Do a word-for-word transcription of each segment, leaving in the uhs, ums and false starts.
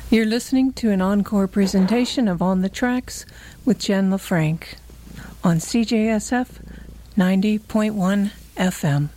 You're listening to an encore presentation of On the Tracks with Jen LaFranc on C J S F ninety point one F M.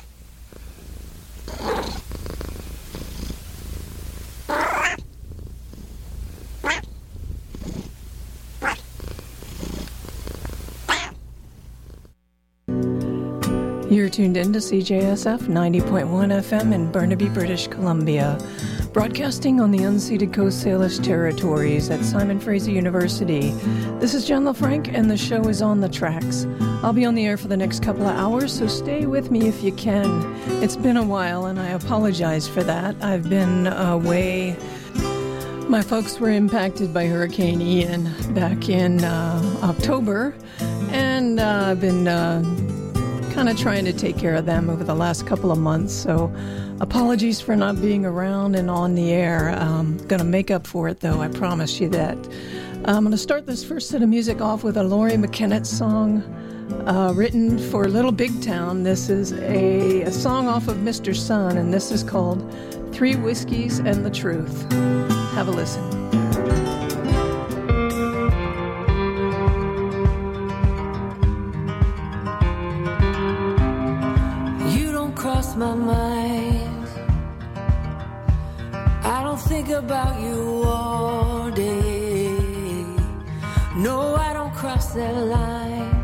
You're tuned in to C J S F ninety point one F M in Burnaby, British Columbia, broadcasting on the unceded Coast Salish territories at Simon Fraser University. This is Jen LaFranc, and the show is On the Tracks. I'll be on the air for the next couple of hours, so stay with me if you can. It's been a while, and I apologize for that. I've been away. My folks were impacted by Hurricane Ian back in uh, October, and uh, I've been uh, kind of trying to take care of them over the last couple of months, so apologies for not being around and on the air. I'm going to make up for it, though, I promise you that. I'm going to start this first set of music off with a Laurie McKennett song uh, written for Little Big Town. This is a, a song off of Mister Sun, and this is called Three Whiskeys and the Truth. Have a listen. My mind, I don't think about you all day. No, I don't cross that line.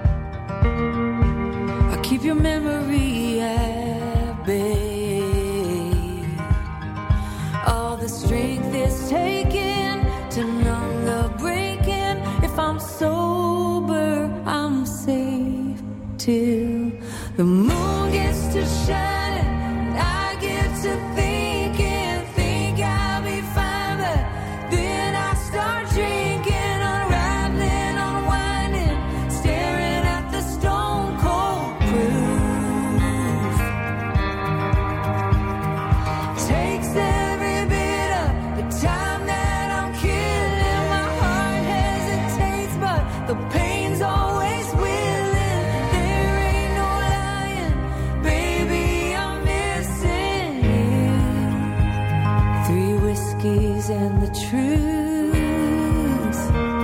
I keep your memory at bay. All the strength is taken to numb the breaking. If I'm sober, I'm safe till the moon gets to shining, and I get to thinking, think I'll be fine, but then I start drinking, unraveling, unwinding, staring at the stone cold proof. Takes every bit of the time that I'm killing, my heart hesitates, but the pain's always willing. And the truth.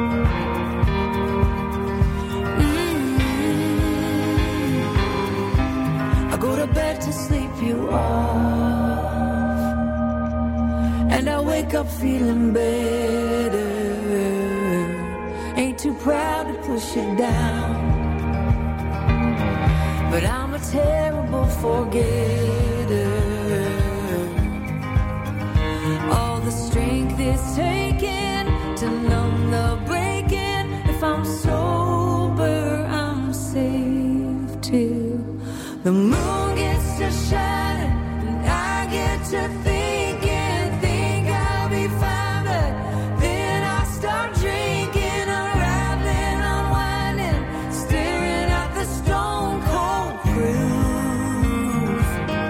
Mm-hmm. I go to bed to sleep you off, and I wake up feeling better. Ain't too proud to push it down, but I'm a terrible forgetter. All the strength is taken to numb the breaking. If I'm sober, I'm safe till the moon gets to shining, and I get to thinking, think I'll be fine, but then I start drinking, unraveling, unwinding, staring at the stone cold proof.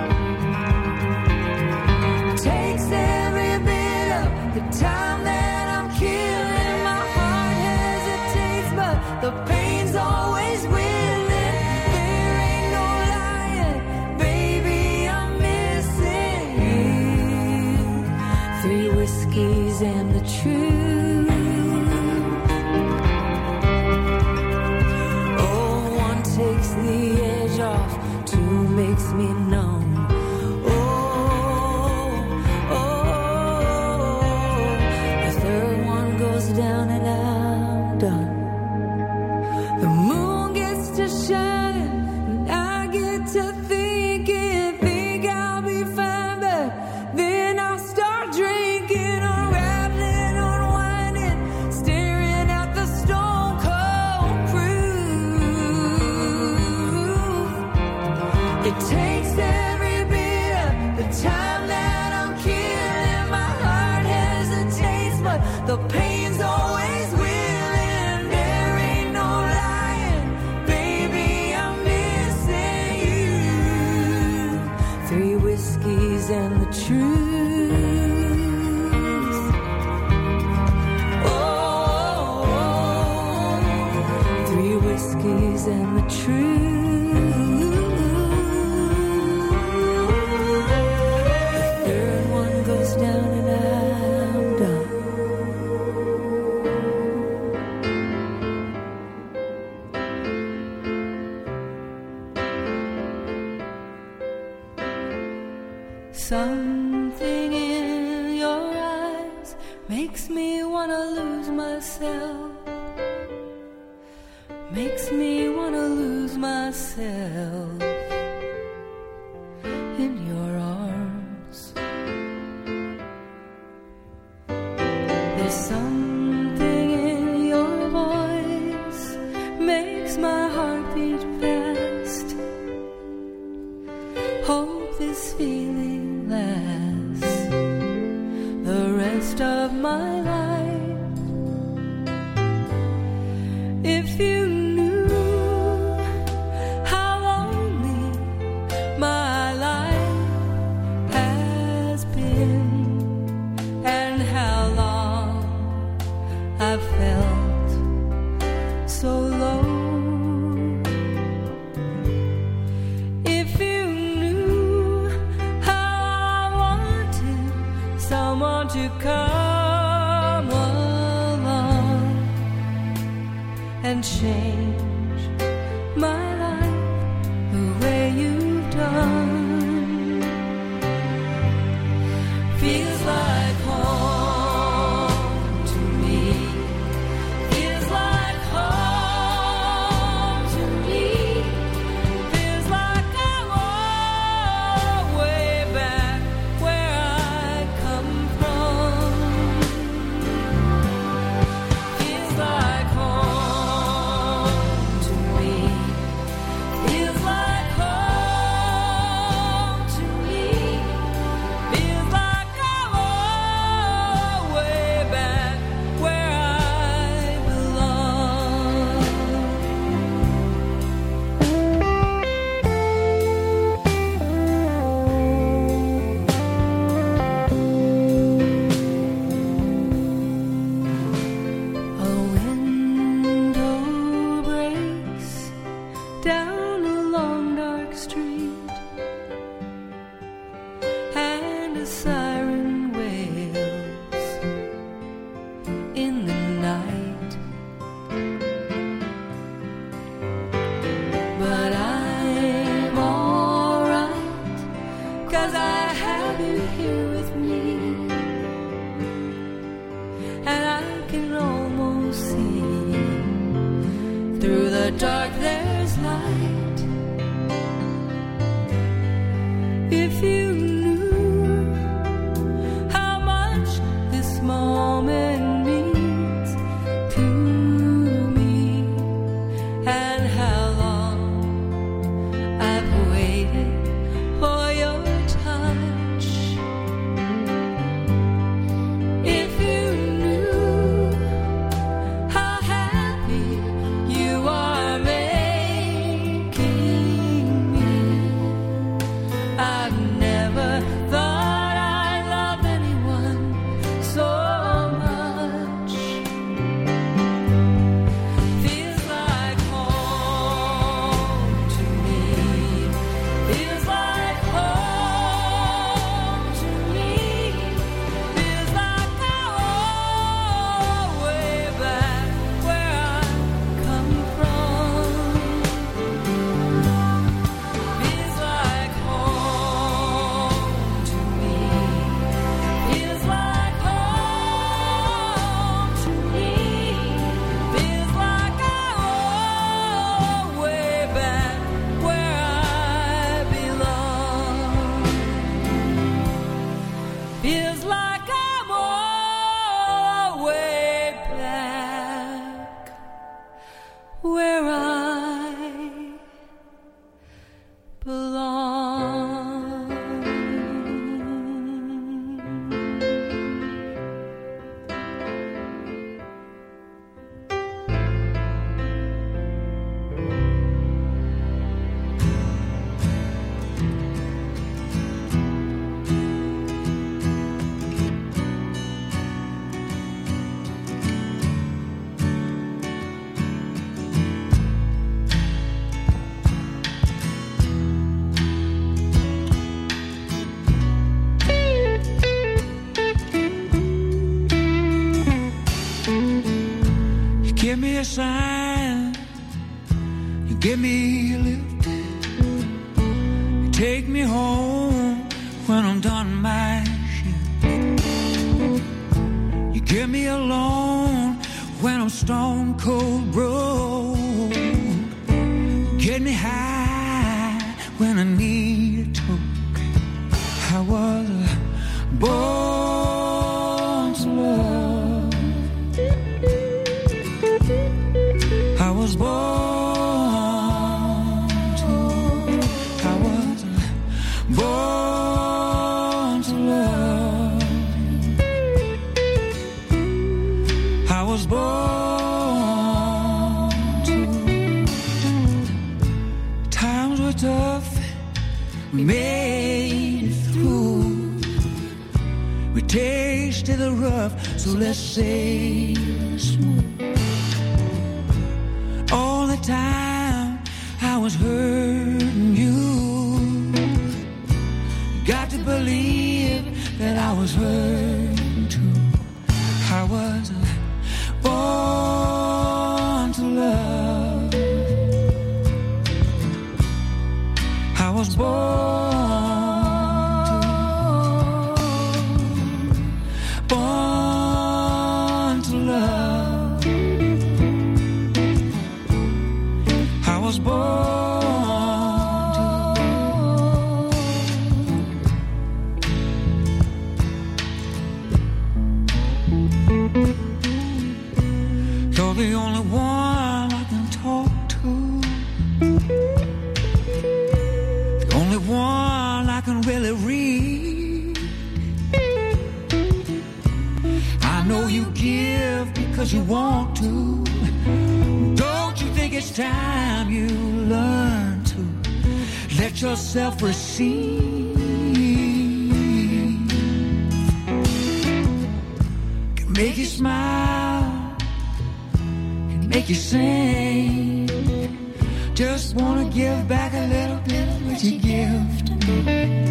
Takes every bit of the time that I'm killing, my heart hesitates, but the pain's always willing. There ain't no lying, baby, I'm missing you. Three whiskeys and the truth. Oh, one takes the edge off, two makes me numb. Down and I'm done. The moon gets to shine, and I get to thinking, think I'll be fine, but then I'll start drinking, unraveling, unwinding, staring at the stone cold proof. It takes every bit of the time that I'm killing, my heart hesitates, but the pain always willing. There ain't no lying, baby, I'm missing you. Three whiskeys and the truth. Oh, three whiskeys and the truth. The third one goes down and I'm done. something in your eyes makes me wanna lose myself, makes me wanna lose myself in your arms. There's something in your voice makes my heart beat fast. Hope this feeling lasts the rest of my life. If you knew how lonely my life has been and how long I've felt so low. If you knew how I wanted someone to come along and change my life the way you've done. Feels like home to me. Feels like home to me. Feels like I'm all way back where I come from. Feels like home to me. Feels like home to me. Feels like I'm all way back where I belong. A window breaks down a long dark street, and a siren wails in the night. But I'm alright, 'cause I have you here with me, and I can almost see through the dark there's light. If you knew how much this moment means to me, and how long I've waited for your touch. If you knew how happy you are making me, I've never thought I loved anyone so much. Feels like home to me. Feels like home to me. Feels like I'm all way back where I come from. Feels like home to me. Feels like home to me. Feels like I'm all way back where I belong. Feels like I'm all way back where I belong. Give me a sign, you give me a lift, you take me home when I'm done alone when I'm stone cold broke. Get me high when I need a toke. I was born to love. I was born to. I was born to love. I was born to. Times were tough. We made it through. We tasted the rough, so let's say smooth. All the time I was hurting you. Got to believe that I was hurting too. I was born to love. I was born the only one I can talk to, the only one I can really read. I know you give because you want to. Don't you think it's time you learn to let yourself receive? Can make you smile, make you sing. Just wanna give back a little bit of what you give to me.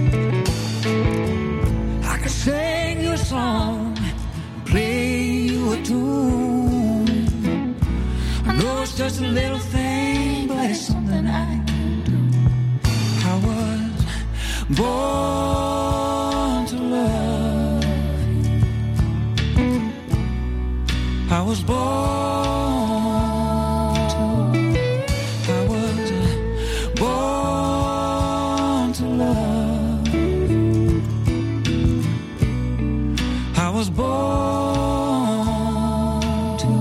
I can sing you a song, play you a tune. I know it's just a little thing, but it's something I can do. I was born to love. I was born. I was born to.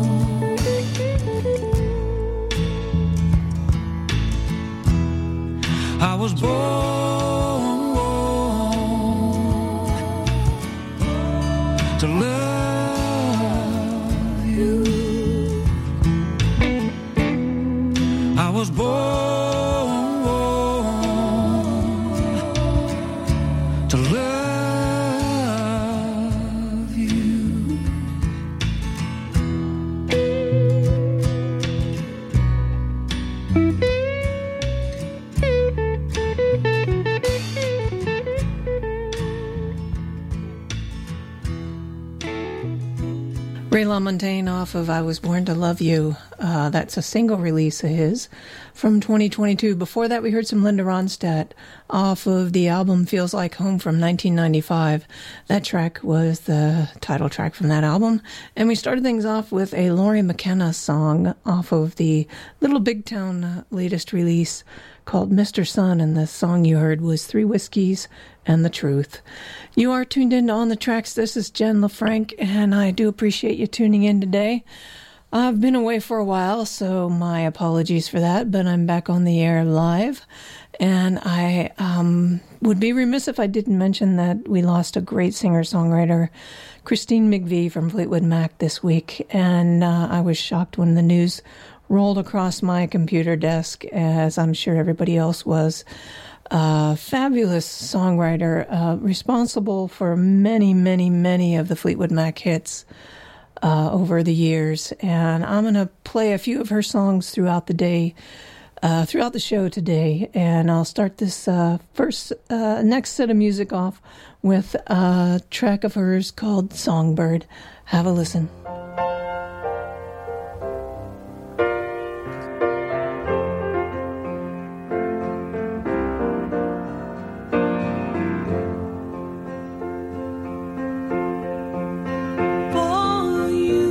I was born to love you. I was born to love. Ray LaMontagne off of I Was Born to Love You. Uh, that's a single release of his from twenty twenty-two. Before that, we heard some Linda Ronstadt off of the album Feels Like Home from nineteen ninety-five. That track was the title track from that album. And we started things off with a Laurie McKenna song off of the Little Big Town uh, latest release called Mister Sun, and the song you heard was Three Whiskeys and the Truth. You are tuned in to On the Tracks. This is Jen LaFranc, and I do appreciate you tuning in today. I've been away for a while, so my apologies for that, but I'm back on the air live, and I um, would be remiss if I didn't mention that we lost a great singer-songwriter, Christine McVie from Fleetwood Mac this week, and uh, I was shocked when the news rolled across my computer desk, as I'm sure everybody else was. Uh, fabulous songwriter, uh, responsible for many, many, many of the Fleetwood Mac hits uh, over the years. And I'm going to play a few of her songs throughout the day, uh, throughout the show today. And I'll start this uh, first, uh, next set of music off with a track of hers called Songbird. Have a listen. For you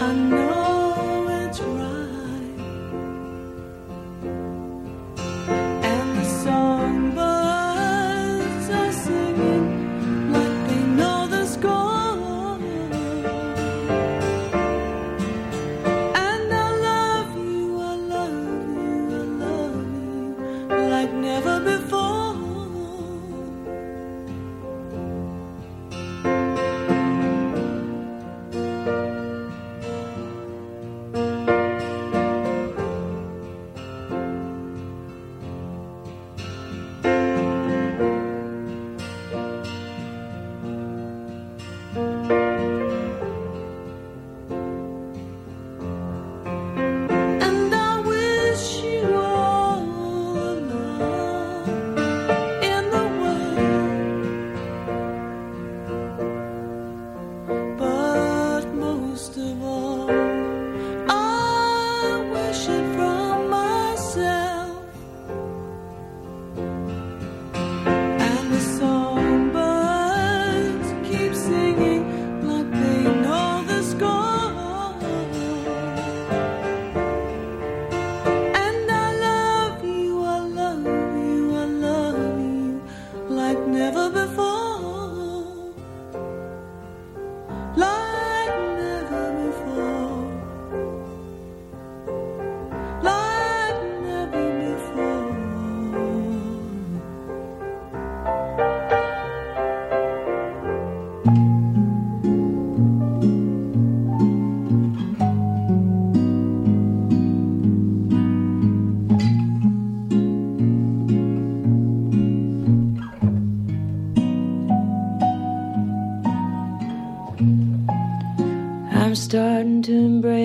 I'm starting to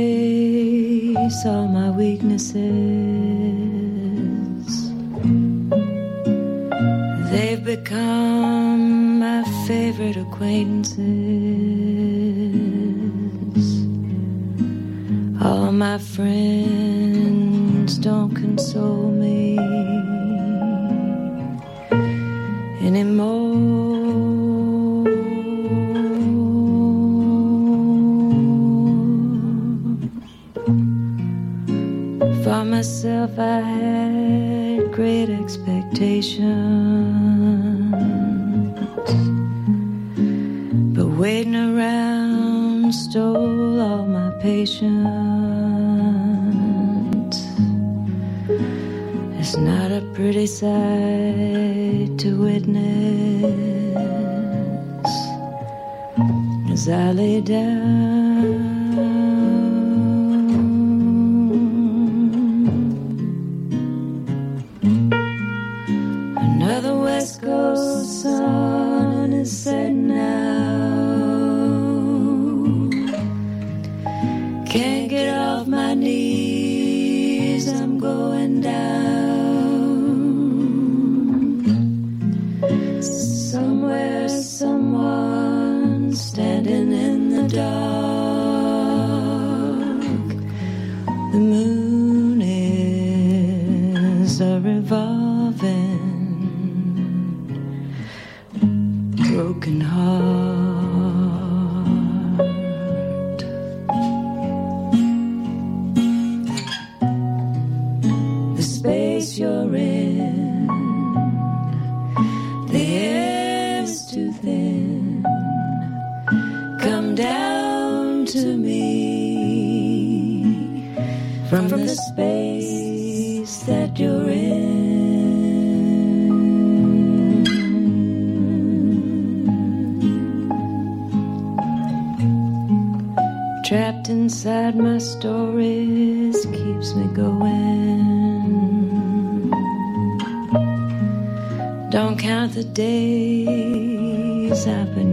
embrace all my weaknesses. They've become my favorite acquaintances. All my friends don't console me anymore. For myself, I had great expectations, but waiting around stole all my patience. It's not a pretty sight to witness as I lay down. Another West Coast sun is setting now. Can't get off my knees, I'm going down. Somewhere, someone standing in the dark. The moon is a revolving broken heart. The space you're in, the air's too thin. Come down to me from, from the space that you're in. Trapped inside my stories keeps me going. Don't count the days I've been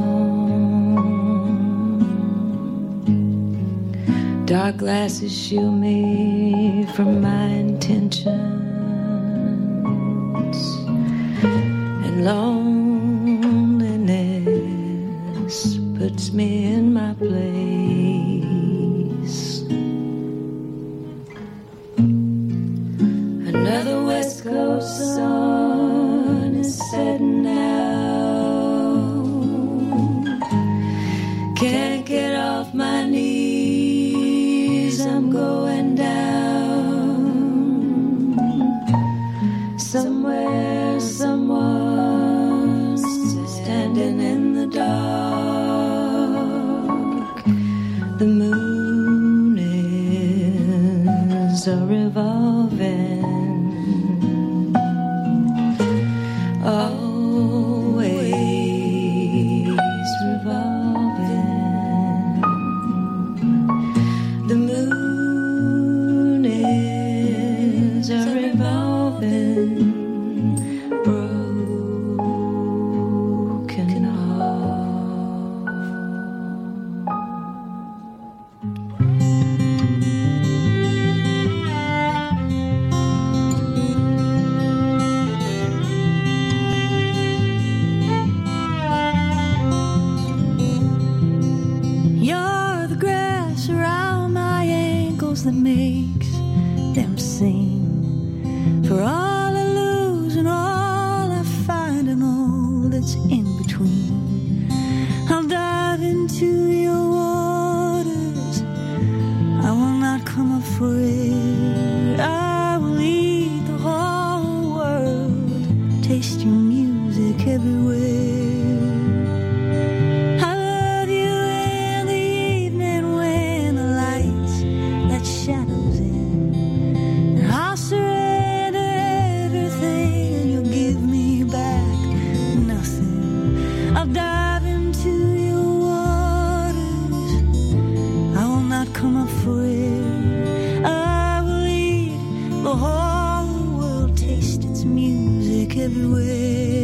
gone. Dark glasses shield me from my intentions, and loneliness puts me in my place. Another West Coast sun is setting now. Can't get off my knees, are revolving, always revolving. The moon is a revolving, broken heart. You're the grass around my ankles that makes them sing. For all I lose and all I find and all that's in between, I'll dive into your waters. I will not come up for it. I will eat the whole world, taste your music everywhere. I love you in the evening when the lights let shadows in, and I'll surrender everything and you'll give me back nothing. I'll dive into your waters. I will not come up for it. I will eat the whole world, taste its music everywhere.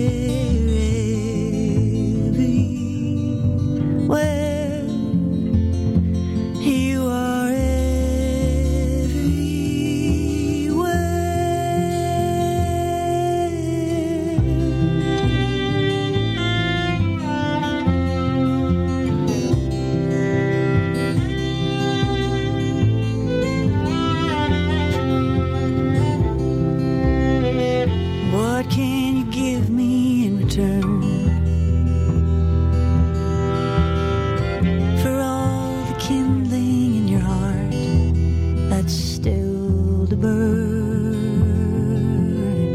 Everywhere. You are everywhere. What can you give me in return for all the kindling in your heart that's still to burn?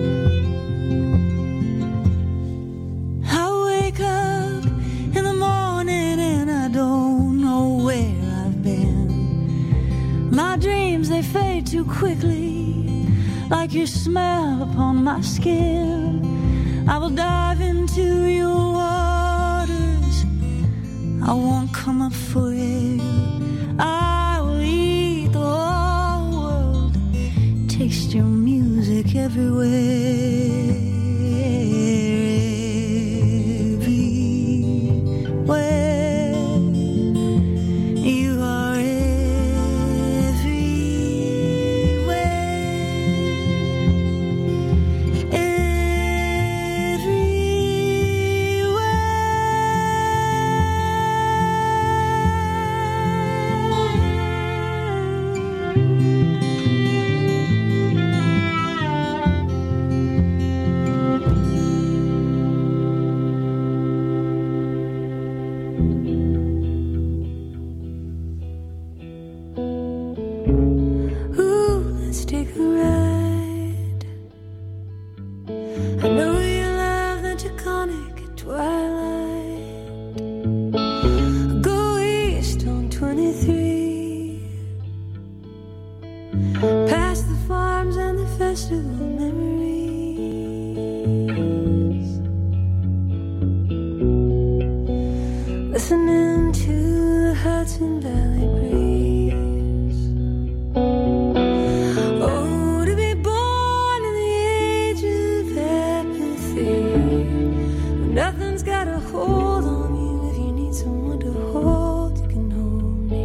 I wake up in the morning and I don't know where I've been. My dreams, they fade too quickly, like your smell upon my skin. I will dive into your waters. I won't come up for it. I will eat the whole world, taste your music everywhere. Everywhere. You are Ooh, let's take a ride. I know you love the Taconic at twilight. Go east on twenty-three, past the farms and the festival memories, listening to the Hudson Valley breeze. Oh, to be born in the age of apathy, when nothing's got a hold on you. If you need someone to hold, you can hold me.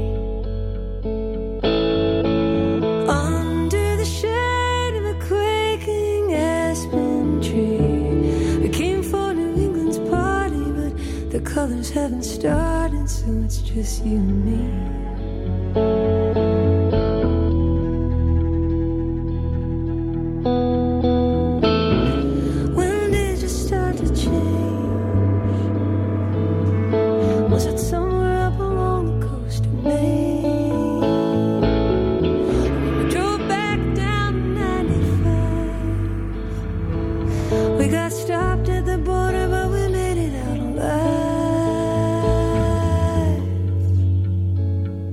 Under the shade of a quaking aspen tree, we came for New England's party, but the colors haven't started, so it's just you and me. When did you start to change? Was it somewhere up along the coast of Maine? When we drove back down ninety-five, we got stopped at the border, but we made it out alive.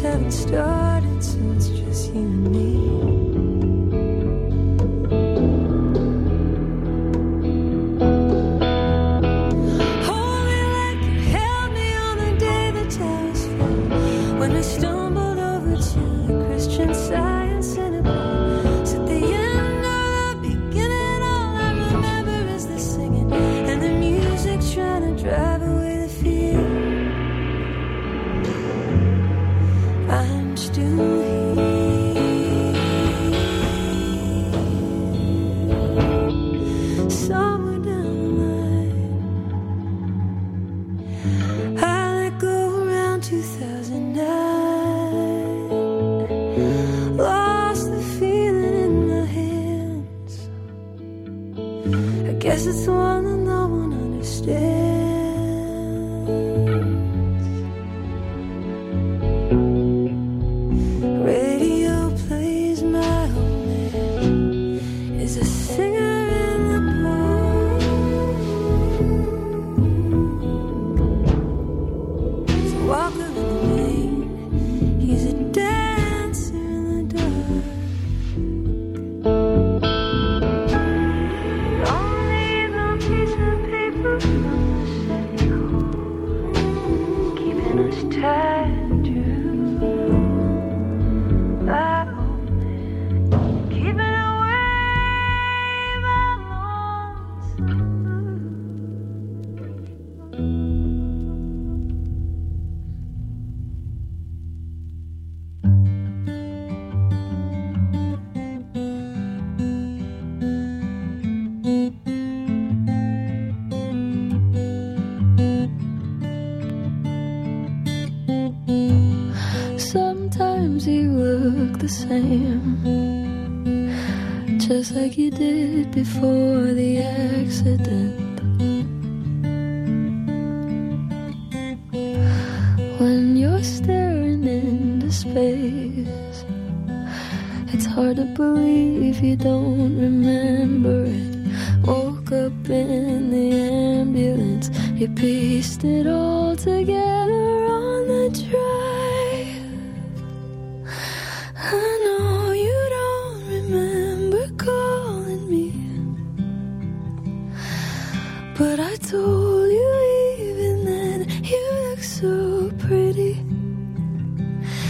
haven't started, so it's just you and me. Hold me like you held me on the day the towers fell, when we stumbled over to the Christian Science Center. So at the end of the beginning, all I remember is the singing and the music trying to drive away the fear. I'm still here, somewhere down the line. I let go around two thousand nine, lost the feeling in my hands. I guess it's the one that no one understands. Radio plays my old man is a singer in the park. He's a walker in the rain. He's a dancer in the dark. Only the piece of paper from the city hall, keeping us tied to that old man, keeping away my lonesome. Sometimes you look the same, just like you did before the accident. When you're staring into space, it's hard to believe you don't remember it. Woke up in the ambulance, you pieced it all together on the drive.